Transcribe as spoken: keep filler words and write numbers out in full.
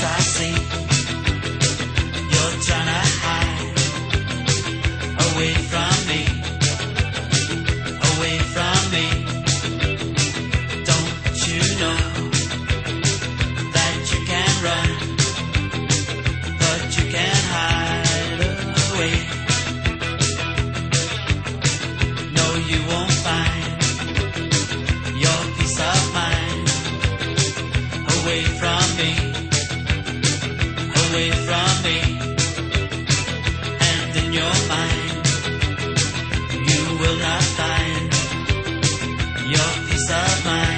I see. You're trying to hide away from me, away from me. Don't you know that you can run, but you can't hide away? No, you won't find your peace of mind away from me, away from me. And in your mind, you will not find your peace of mind.